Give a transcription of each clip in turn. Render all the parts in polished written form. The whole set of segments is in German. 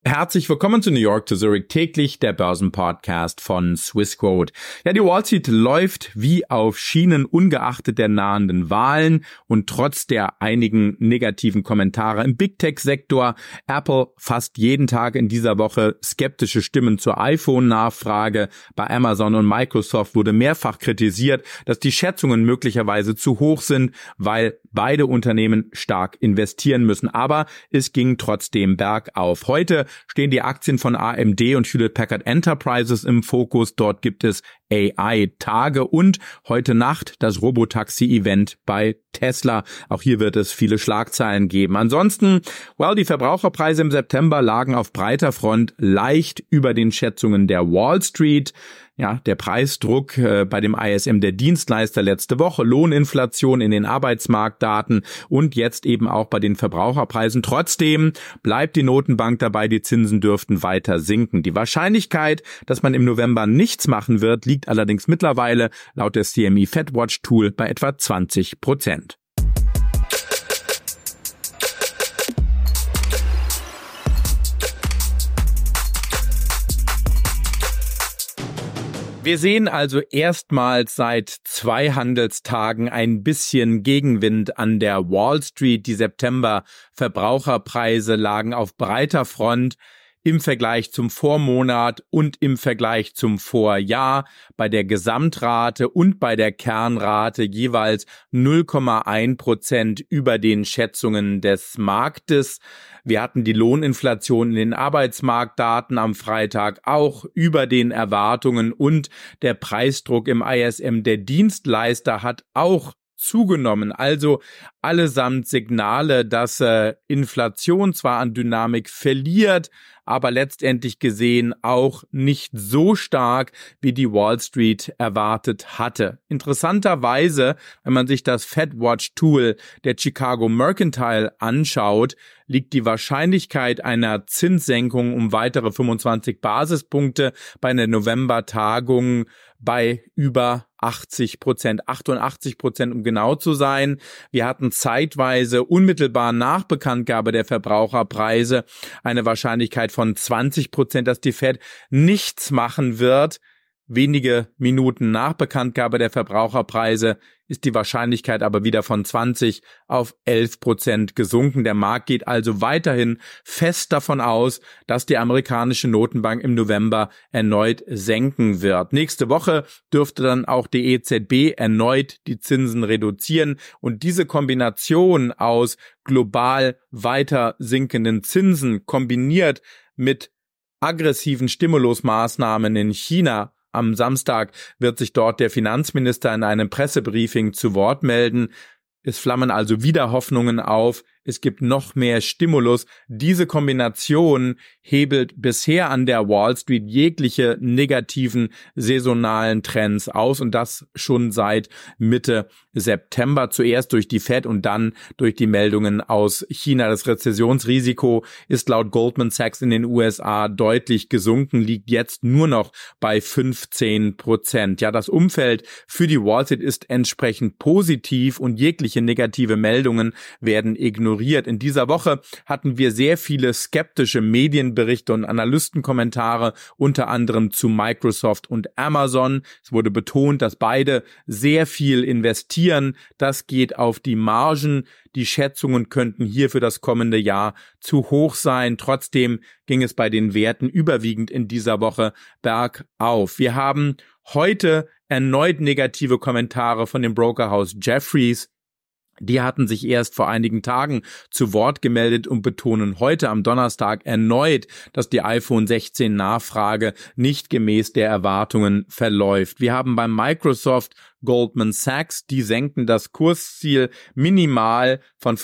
Herzlich willkommen zu New York to Zurich, täglich der Börsenpodcast von Swissquote. Ja, die Wall Street läuft wie auf Schienen, ungeachtet der nahenden Wahlen und trotz der einigen negativen Kommentare im Big Tech-Sektor. Apple fast jeden Tag in dieser Woche skeptische Stimmen zur iPhone-Nachfrage. Bei Amazon und Microsoft wurde mehrfach kritisiert, dass die Schätzungen möglicherweise zu hoch sind, weil beide Unternehmen stark investieren müssen. Aber es ging trotzdem bergauf. Heute stehen die Aktien von AMD und Hewlett Packard Enterprises im Fokus. Dort gibt es AI-Tage und heute Nacht das Robotaxi-Event bei Tesla. Auch hier wird es viele Schlagzeilen geben. Ansonsten, die Verbraucherpreise im September lagen auf breiter Front leicht über den Schätzungen der Wall Street. Ja, der Preisdruck bei dem ISM der Dienstleister letzte Woche, Lohninflation in den Arbeitsmarktdaten und jetzt eben auch bei den Verbraucherpreisen. Trotzdem bleibt die Notenbank dabei, die Zinsen dürften weiter sinken. Die Wahrscheinlichkeit, dass man im November nichts machen wird, liegt allerdings mittlerweile laut der CME FedWatch Tool bei etwa 20%. Wir sehen also erstmals seit 2 Handelstagen ein bisschen Gegenwind an der Wall Street. Die September-Verbraucherpreise lagen auf breiter Front im Vergleich zum Vormonat und im Vergleich zum Vorjahr bei der Gesamtrate und bei der Kernrate jeweils 0,1% über den Schätzungen des Marktes. Wir hatten die Lohninflation in den Arbeitsmarktdaten am Freitag auch über den Erwartungen und der Preisdruck im ISM der Dienstleister hat auch zugenommen. Also allesamt Signale, dass Inflation zwar an Dynamik verliert, aber letztendlich gesehen auch nicht so stark, wie die Wall Street erwartet hatte. Interessanterweise, wenn man sich das FedWatch-Tool der Chicago Mercantile anschaut, liegt die Wahrscheinlichkeit einer Zinssenkung um weitere 25 Basispunkte bei einer November-Tagung bei über 80%, 88%, um genau zu sein. Wir hatten zeitweise unmittelbar nach Bekanntgabe der Verbraucherpreise eine Wahrscheinlichkeit von 20%, dass die Fed nichts machen wird. Wenige Minuten nach Bekanntgabe der Verbraucherpreise ist die Wahrscheinlichkeit aber wieder von 20 auf 11% gesunken. Der Markt geht also weiterhin fest davon aus, dass die amerikanische Notenbank im November erneut senken wird. Nächste Woche dürfte dann auch die EZB erneut die Zinsen reduzieren und diese Kombination aus global weiter sinkenden Zinsen kombiniert mit aggressiven Stimulusmaßnahmen in China. Am Samstag wird sich dort der Finanzminister in einem Pressebriefing zu Wort melden. Es flammen also wieder Hoffnungen auf. Es gibt noch mehr Stimulus. Diese Kombination hebelt bisher an der Wall Street jegliche negativen saisonalen Trends aus und das schon seit Mitte September. Zuerst durch die Fed und dann durch die Meldungen aus China. Das Rezessionsrisiko ist laut Goldman Sachs in den USA deutlich gesunken, liegt jetzt nur noch bei 15%. Ja, das Umfeld für die Wall Street ist entsprechend positiv und jegliche negative Meldungen werden ignoriert. In dieser Woche hatten wir sehr viele skeptische Medienberichte und Analystenkommentare, unter anderem zu Microsoft und Amazon. Es wurde betont, dass beide sehr viel investieren. Das geht auf die Margen. Die Schätzungen könnten hier für das kommende Jahr zu hoch sein. Trotzdem ging es bei den Werten überwiegend in dieser Woche bergauf. Wir haben heute erneut negative Kommentare von dem Brokerhaus Jefferies. Die hatten sich erst vor einigen Tagen zu Wort gemeldet und betonen heute am Donnerstag erneut, dass die iPhone 16 Nachfrage nicht gemäß der Erwartungen verläuft. Wir haben beim Microsoft Goldman Sachs, die senken das Kursziel minimal von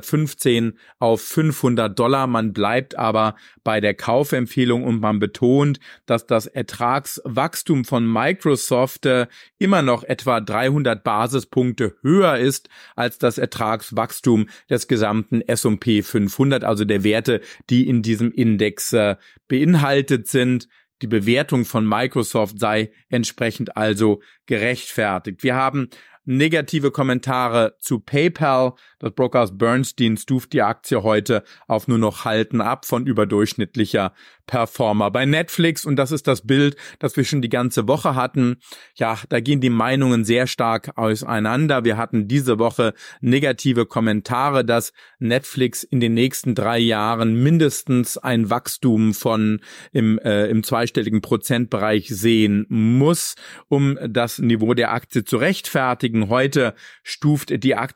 515 auf $500. Man bleibt aber bei der Kaufempfehlung und man betont, dass das Ertragswachstum von Microsoft immer noch etwa 300 Basispunkte höher ist als das Ertragswachstum des gesamten S&P 500, also der Werte, die in diesem Index beinhaltet sind. Die Bewertung von Microsoft sei entsprechend also gerechtfertigt. Wir haben negative Kommentare zu PayPal. Das Brokerhaus Bernstein stuft die Aktie heute auf nur noch Halten ab von überdurchschnittlicher Performer. Bei Netflix, und das ist das Bild, das wir schon die ganze Woche hatten, ja, da gehen die Meinungen sehr stark auseinander. Wir hatten diese Woche negative Kommentare, dass Netflix in den nächsten 3 Jahren mindestens ein Wachstum von im zweistelligen Prozentbereich sehen muss, um das Niveau der Aktie zu rechtfertigen. Heute stuft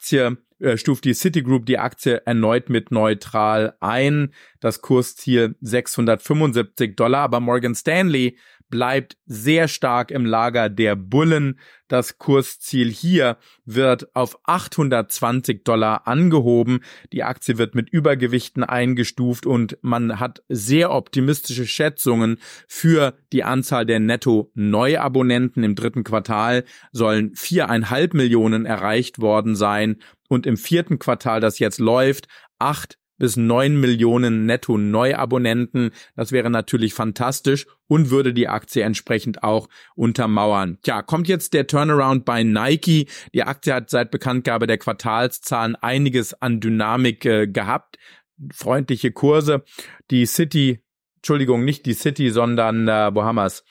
die Citigroup die Aktie erneut mit neutral ein. Das Kursziel $675, aber Morgan Stanley bleibt sehr stark im Lager der Bullen. Das Kursziel hier wird auf $820 angehoben. Die Aktie wird mit Übergewichten eingestuft und man hat sehr optimistische Schätzungen für die Anzahl der Netto-Neuabonnenten. Im 3. Quartal sollen 4,5 Millionen erreicht worden sein und im 4. Quartal, das jetzt läuft, 8 bis 9 Millionen Netto-Neuabonnenten. Das wäre natürlich fantastisch und würde die Aktie entsprechend auch untermauern. Tja, kommt jetzt der Turnaround bei Nike. Die Aktie hat seit Bekanntgabe der Quartalszahlen einiges an Dynamik gehabt. Freundliche Kurse. Nicht die City, sondern wo haben wir's?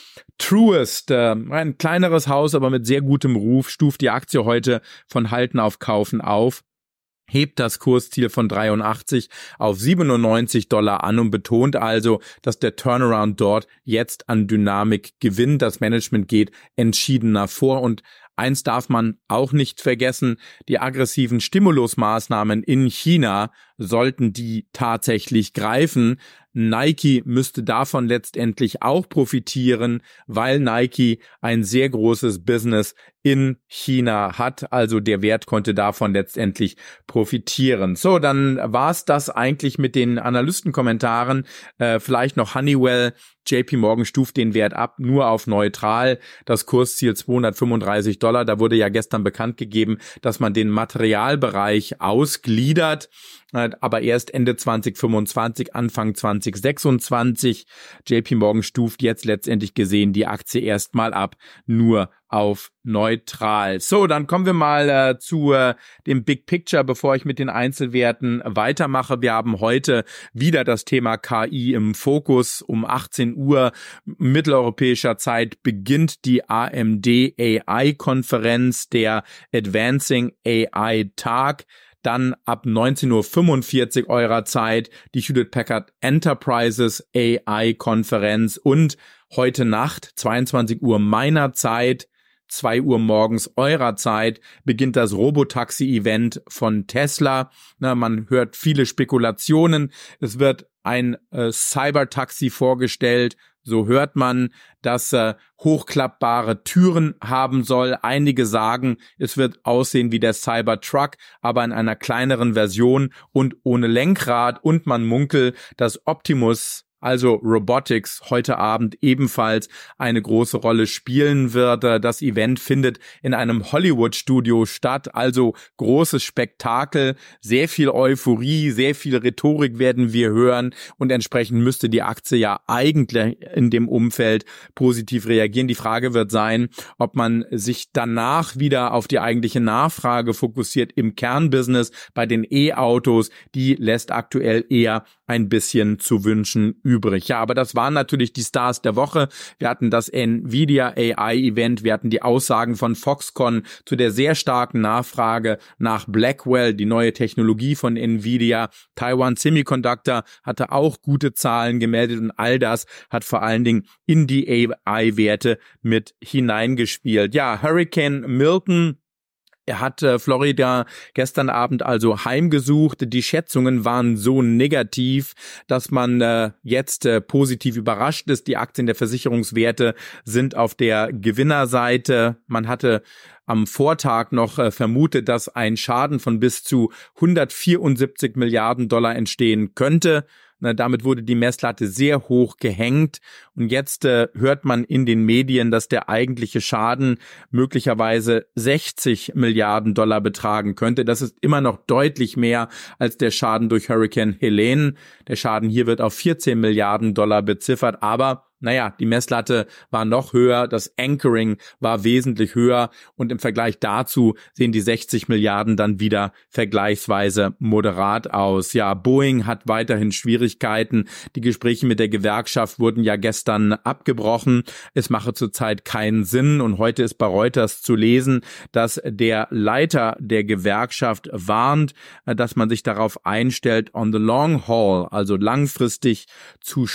Truist, ein kleineres Haus, aber mit sehr gutem Ruf, stuft die Aktie heute von Halten auf Kaufen auf, hebt das Kursziel von 83 auf $97 an und betont also, dass der Turnaround dort jetzt an Dynamik gewinnt. Das Management geht entschiedener vor und eins darf man auch nicht vergessen, die aggressiven Stimulusmaßnahmen in China sollten die tatsächlich greifen. Nike müsste davon letztendlich auch profitieren, weil Nike ein sehr großes Business in China hat. Also der Wert konnte davon letztendlich profitieren. So, dann war's das eigentlich mit den Analystenkommentaren. Vielleicht noch Honeywell. JP Morgan stuft den Wert ab, nur auf neutral. Das Kursziel $235. Da wurde ja gestern bekannt gegeben, dass man den Materialbereich ausgliedert, aber erst Ende 2025, Anfang 2026. JP Morgan stuft jetzt letztendlich gesehen die Aktie erstmal ab, nur auf neutral. So, dann kommen wir mal zu dem Big Picture, bevor ich mit den Einzelwerten weitermache. Wir haben heute wieder das Thema KI im Fokus. Um 18 Uhr mitteleuropäischer Zeit beginnt die AMD AI-Konferenz, der Advancing AI Tag. Dann ab 19:45 Uhr eurer Zeit die Hewlett Packard Enterprises AI-Konferenz und heute Nacht, 22 Uhr meiner Zeit, 2 Uhr morgens eurer Zeit, beginnt das Robotaxi-Event von Tesla. Man hört viele Spekulationen. Es wird ein Cybertaxi vorgestellt. So hört man, dass hochklappbare Türen haben soll. Einige sagen, es wird aussehen wie der Cybertruck, aber in einer kleineren Version und ohne Lenkrad. Und man munkelt, dass Optimus, also Robotics, heute Abend ebenfalls eine große Rolle spielen wird. Das Event findet in einem Hollywood-Studio statt, also großes Spektakel, sehr viel Euphorie, sehr viel Rhetorik werden wir hören und entsprechend müsste die Aktie ja eigentlich in dem Umfeld positiv reagieren. Die Frage wird sein, ob man sich danach wieder auf die eigentliche Nachfrage fokussiert im Kernbusiness bei den E-Autos. Die lässt aktuell eher ein bisschen zu wünschen übrig. Ja, aber das waren natürlich die Stars der Woche. Wir hatten das Nvidia AI Event, wir hatten die Aussagen von Foxconn zu der sehr starken Nachfrage nach Blackwell, die neue Technologie von Nvidia. Taiwan Semiconductor hatte auch gute Zahlen gemeldet und all das hat vor allen Dingen in die AI-Werte mit hineingespielt. Ja, Hurricane Milton, er hat Florida gestern Abend also heimgesucht. Die Schätzungen waren so negativ, dass man jetzt positiv überrascht ist. Die Aktien der Versicherungswerte sind auf der Gewinnerseite. Man hatte am Vortag noch vermutet, dass ein Schaden von bis zu $174 Milliarden entstehen könnte. Damit wurde die Messlatte sehr hoch gehängt und jetzt hört man in den Medien, dass der eigentliche Schaden möglicherweise $60 Milliarden betragen könnte. Das ist immer noch deutlich mehr als der Schaden durch Hurricane Helene. Der Schaden hier wird auf $14 Milliarden beziffert, aber die Messlatte war noch höher, das Anchoring war wesentlich höher und im Vergleich dazu sehen die 60 Milliarden dann wieder vergleichsweise moderat aus. Ja, Boeing hat weiterhin Schwierigkeiten. Die Gespräche mit der Gewerkschaft wurden ja gestern abgebrochen. Es mache zurzeit keinen Sinn und heute ist bei Reuters zu lesen, dass der Leiter der Gewerkschaft warnt, dass man sich darauf einstellt, on the long haul, also langfristig zu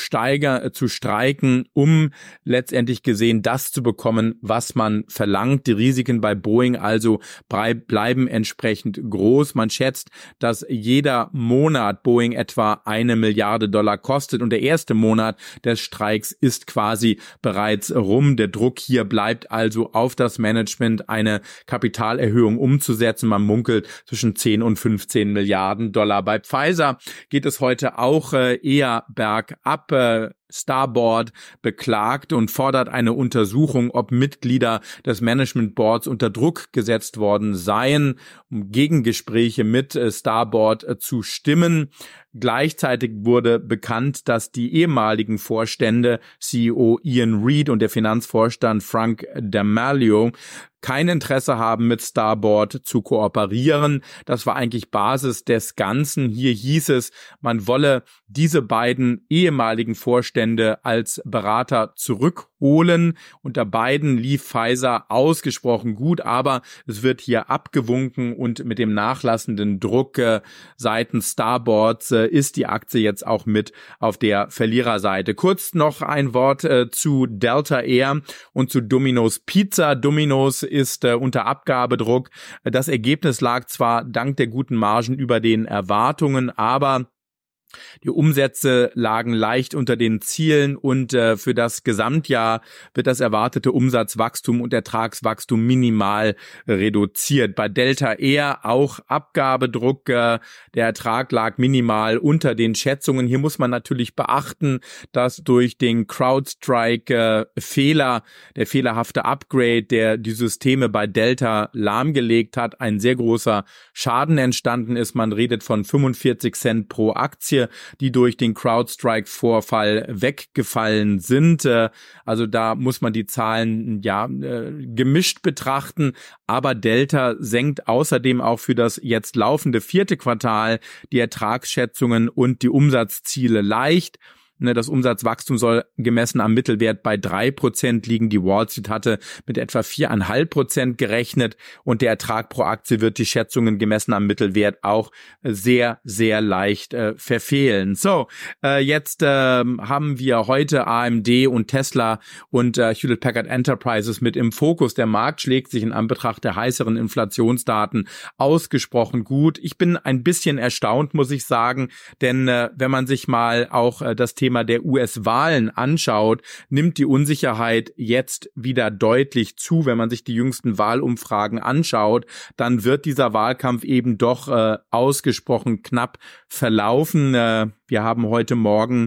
streiken, um letztendlich gesehen das zu bekommen, was man verlangt. Die Risiken bei Boeing also bleiben entsprechend groß. Man schätzt, dass jeder Monat Boeing etwa $1 Milliarde kostet und der erste Monat des Streiks ist quasi bereits rum. Der Druck hier bleibt also auf das Management, eine Kapitalerhöhung umzusetzen. Man munkelt zwischen 10 und 15 Milliarden $. Bei Pfizer geht es heute auch eher bergab. Starboard beklagt und fordert eine Untersuchung, ob Mitglieder des Management Boards unter Druck gesetzt worden seien, um Gegengespräche mit Starboard zu stimmen. Gleichzeitig wurde bekannt, dass die ehemaligen Vorstände CEO Ian Reid und der Finanzvorstand Frank D'Amelio kein Interesse haben, mit Starboard zu kooperieren. Das war eigentlich Basis des Ganzen. Hier hieß es, man wolle diese beiden ehemaligen Vorstände als Berater zurückholen. Unter beiden lief Pfizer ausgesprochen gut, aber es wird hier abgewunken und mit dem nachlassenden Druck seitens Starboards ist die Aktie jetzt auch mit auf der Verliererseite. Kurz noch ein Wort zu Delta Air und zu Domino's Pizza. Domino's ist unter Abgabedruck. Das Ergebnis lag zwar dank der guten Margen über den Erwartungen, aber die Umsätze lagen leicht unter den Zielen und für das Gesamtjahr wird das erwartete Umsatzwachstum und Ertragswachstum minimal reduziert. Bei Delta Air auch Abgabedruck, der Ertrag lag minimal unter den Schätzungen. Hier muss man natürlich beachten, dass durch den CrowdStrike-Fehler, der fehlerhafte Upgrade, der die Systeme bei Delta lahmgelegt hat, ein sehr großer Schaden entstanden ist. Man redet von 45 Cent pro Aktie, die durch den CrowdStrike-Vorfall weggefallen sind. Also da muss man die Zahlen gemischt betrachten. Aber Delta senkt außerdem auch für das jetzt laufende 4. Quartal die Ertragsschätzungen und die Umsatzziele leicht. Das Umsatzwachstum soll gemessen am Mittelwert bei 3% liegen. Die Wall Street hatte mit etwa 4,5% gerechnet und der Ertrag pro Aktie wird die Schätzungen gemessen am Mittelwert auch sehr, sehr leicht verfehlen. So, jetzt haben wir heute AMD und Tesla und Hewlett Packard Enterprises mit im Fokus. Der Markt schlägt sich in Anbetracht der heißeren Inflationsdaten ausgesprochen gut. Ich bin ein bisschen erstaunt, muss ich sagen, denn wenn man sich mal auch das Thema der US-Wahlen anschaut, nimmt die Unsicherheit jetzt wieder deutlich zu. Wenn man sich die jüngsten Wahlumfragen anschaut, dann wird dieser Wahlkampf eben doch ausgesprochen knapp verlaufen. Wir haben heute Morgen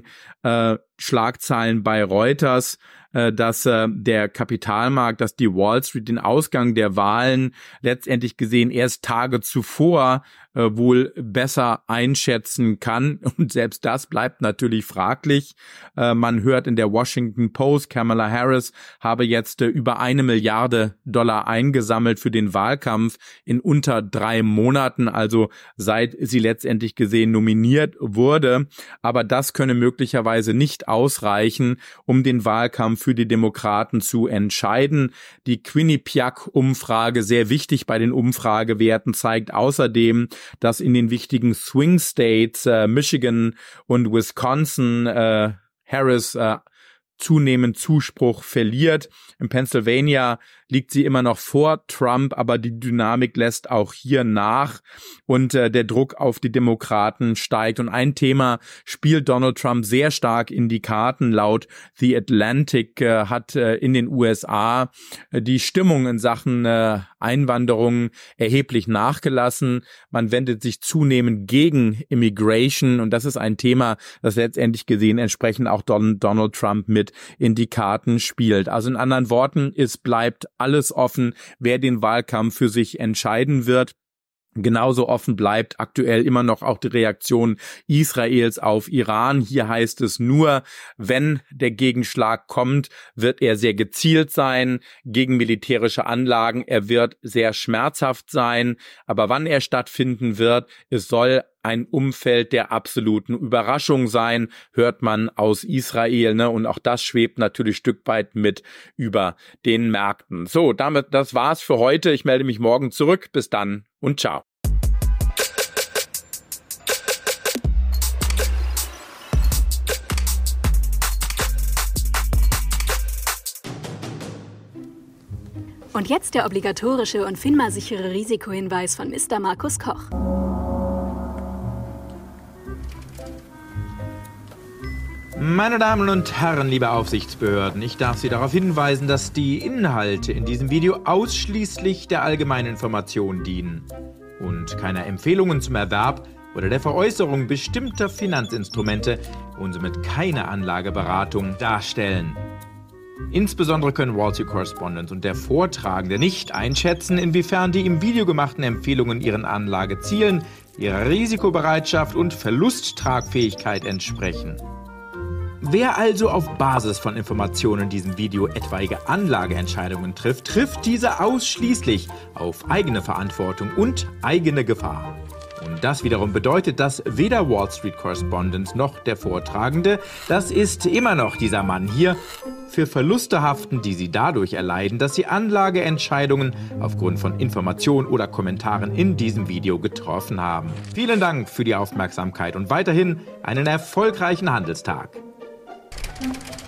Schlagzeilen bei Reuters, dass der Kapitalmarkt, dass die Wall Street den Ausgang der Wahlen letztendlich gesehen erst Tage zuvor wohl besser einschätzen kann. Und selbst das bleibt natürlich fraglich. Man hört in der Washington Post, Kamala Harris habe jetzt über $1 Milliarde eingesammelt für den Wahlkampf in unter 3 Monaten, also seit sie letztendlich gesehen nominiert wurde. Aber das könne möglicherweise nicht ausreichen, um den Wahlkampf für die Demokraten zu entscheiden. Die Quinnipiac-Umfrage, sehr wichtig bei den Umfragewerten, zeigt außerdem, dass in den wichtigen Swing States Michigan und Wisconsin Harris zunehmend Zuspruch verliert. In Pennsylvania liegt sie immer noch vor Trump, aber die Dynamik lässt auch hier nach und der Druck auf die Demokraten steigt. Und ein Thema spielt Donald Trump sehr stark in die Karten. Laut The Atlantic hat in den USA die Stimmung in Sachen Einwanderung erheblich nachgelassen. Man wendet sich zunehmend gegen Immigration und das ist ein Thema, das letztendlich gesehen entsprechend auch Donald Trump mit in die Karten spielt. Also in anderen Worten, es bleibt alles offen, wer den Wahlkampf für sich entscheiden wird. Genauso offen bleibt aktuell immer noch auch die Reaktion Israels auf Iran. Hier heißt es nur, wenn der Gegenschlag kommt, wird er sehr gezielt sein gegen militärische Anlagen. Er wird sehr schmerzhaft sein. Aber wann er stattfinden wird, es soll ein Umfeld der absoluten Überraschung sein, hört man aus Israel, ne? Und auch das schwebt natürlich ein Stück weit mit über den Märkten. So, das war's für heute. Ich melde mich morgen zurück. Bis dann und ciao. Und jetzt der obligatorische und FINMA-sichere Risikohinweis von Mr. Markus Koch. Meine Damen und Herren, liebe Aufsichtsbehörden, ich darf Sie darauf hinweisen, dass die Inhalte in diesem Video ausschließlich der allgemeinen Information dienen und keiner Empfehlungen zum Erwerb oder der Veräußerung bestimmter Finanzinstrumente und somit keine Anlageberatung darstellen. Insbesondere können Wall Street Correspondent und der Vortragende nicht einschätzen, inwiefern die im Video gemachten Empfehlungen ihren Anlagezielen, ihrer Risikobereitschaft und Verlusttragfähigkeit entsprechen. Wer also auf Basis von Informationen in diesem Video etwaige Anlageentscheidungen trifft, trifft diese ausschließlich auf eigene Verantwortung und eigene Gefahr. Und das wiederum bedeutet, dass weder Wall Street Correspondent noch der Vortragende, das ist immer noch dieser Mann hier, für Verluste haften, die sie dadurch erleiden, dass sie Anlageentscheidungen aufgrund von Informationen oder Kommentaren in diesem Video getroffen haben. Vielen Dank für die Aufmerksamkeit und weiterhin einen erfolgreichen Handelstag.